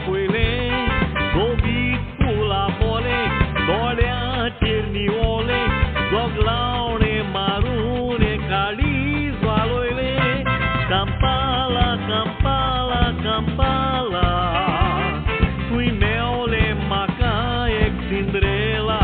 puile, dobit cu la bole, dorea cerniole, doglaune marune, calizo aloile, campala, campala, campala, cui meole macaie Cinderela,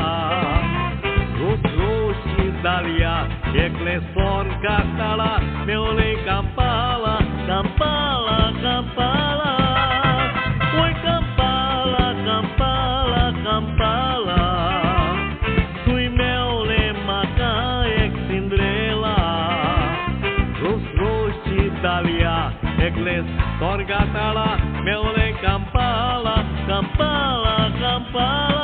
roșii Dalia, eclesor Catala, meole campala, campala, campala, oi campala, campala, campala, cui meole macaie Cinderela, roșii Dalia, eclesor Catala, meole campala, campala, campala.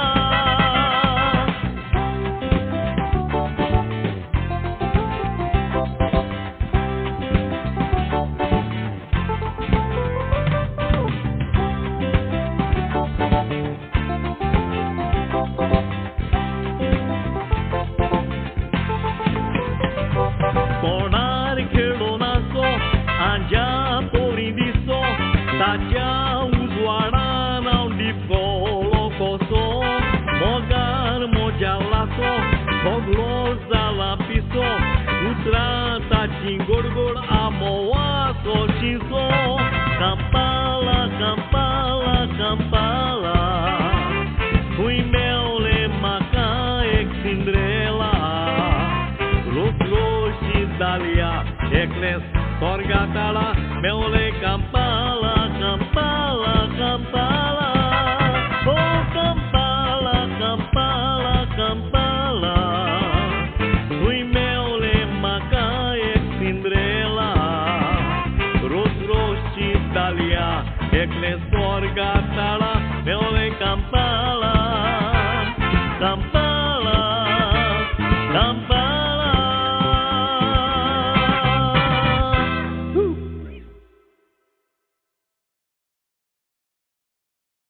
Ponar खेळोनाचो आंजा पोरिंदिसो ताच्या उजवाडा नाव डिपलो कोसो मोगार मोजालाचो भोगलो जाला पिसो उतरा ताची गोड गोड आमोवाचो शिसो campala, campala, campala cui meole macaie Cinderela roșii Dalia, ecles, torgatala, meole campala,